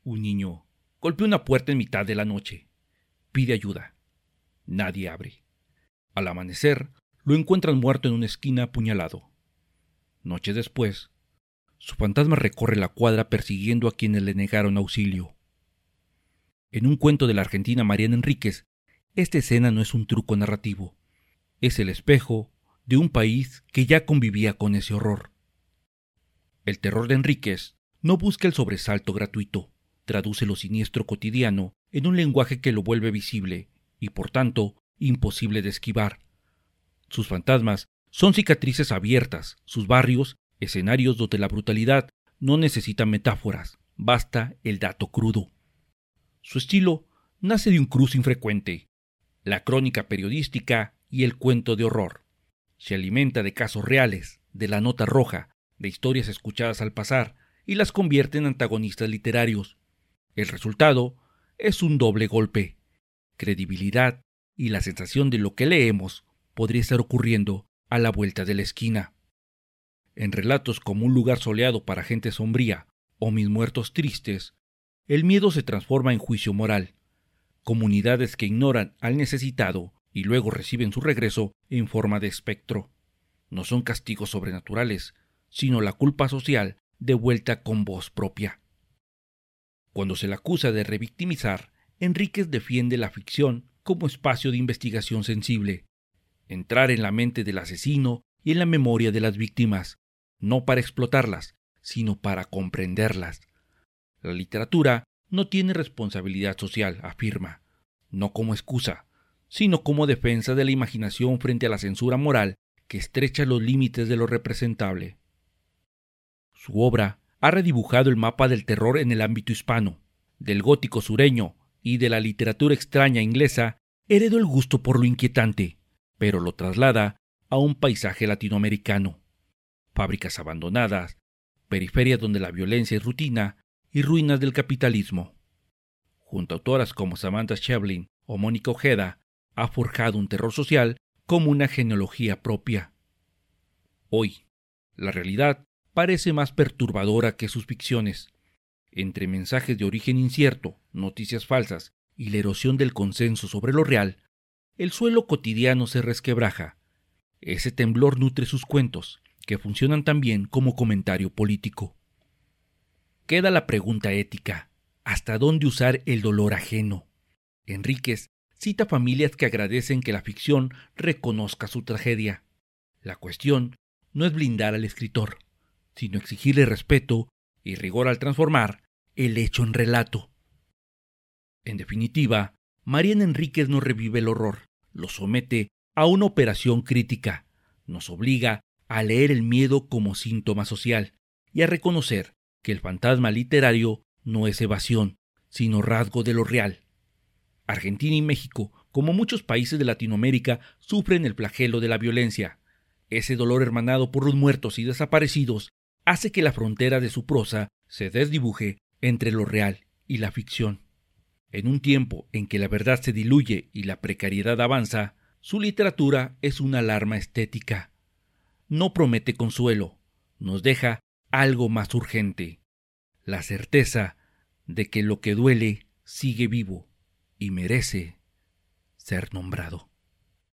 Un niño golpea una puerta en mitad de la noche. Pide ayuda. Nadie abre. Al amanecer, lo encuentran muerto en una esquina apuñalado. Noches después, su fantasma recorre la cuadra persiguiendo a quienes le negaron auxilio. En un cuento de la argentina Mariana Enríquez, esta escena no es un truco narrativo, es el espejo de un país que ya convivía con ese horror. El terror de Enríquez no busca el sobresalto gratuito, traduce lo siniestro cotidiano en un lenguaje que lo vuelve visible y, por tanto, imposible de esquivar. Sus fantasmas son cicatrices abiertas, sus barrios, escenarios donde la brutalidad no necesita metáforas, basta el dato crudo. Su estilo nace de un cruce infrecuente, la crónica periodística y el cuento de horror. Se alimenta de casos reales, de la nota roja, de historias escuchadas al pasar y las convierte en antagonistas literarios. El resultado es un doble golpe: credibilidad y la sensación de lo que leemos podría estar ocurriendo a la vuelta de la esquina. En relatos como Un lugar soleado para gente sombría o Mis muertos tristes, el miedo se transforma en juicio moral. Comunidades que ignoran al necesitado y luego reciben su regreso en forma de espectro. No son castigos sobrenaturales, sino la culpa social devuelta con voz propia. Cuando se le acusa de revictimizar, Enríquez defiende la ficción como espacio de investigación sensible. Entrar en la mente del asesino y en la memoria de las víctimas, no para explotarlas, sino para comprenderlas. La literatura no tiene responsabilidad social, afirma, no como excusa, sino como defensa de la imaginación frente a la censura moral que estrecha los límites de lo representable. Su obra ha redibujado el mapa del terror en el ámbito hispano, del gótico sureño y de la literatura extraña inglesa. Heredó el gusto por lo inquietante, pero lo traslada a un paisaje latinoamericano. Fábricas abandonadas, periferias donde la violencia es rutina y ruinas del capitalismo. Junto a autoras como Samantha Schweblin o Mónica Ojeda, ha forjado un terror social como una genealogía propia. Hoy, la realidad parece más perturbadora que sus ficciones. Entre mensajes de origen incierto, noticias falsas y la erosión del consenso sobre lo real, el suelo cotidiano se resquebraja. Ese temblor nutre sus cuentos, que funcionan también como comentario político. Queda la pregunta ética: ¿hasta dónde usar el dolor ajeno? Enríquez cita familias que agradecen que la ficción reconozca su tragedia. La cuestión no es blindar al escritor, sino exigirle respeto y rigor al transformar el hecho en relato. En definitiva, Mariana Enríquez no revive el horror, lo somete a una operación crítica, nos obliga a leer el miedo como síntoma social y a reconocer que el fantasma literario no es evasión, sino rasgo de lo real. Argentina y México, como muchos países de Latinoamérica, sufren el flagelo de la violencia. Ese dolor hermanado por los muertos y desaparecidos hace que la frontera de su prosa se desdibuje entre lo real y la ficción. En un tiempo en que la verdad se diluye y la precariedad avanza, su literatura es una alarma estética. No promete consuelo, nos deja algo más urgente: la certeza de que lo que duele sigue vivo y merece ser nombrado.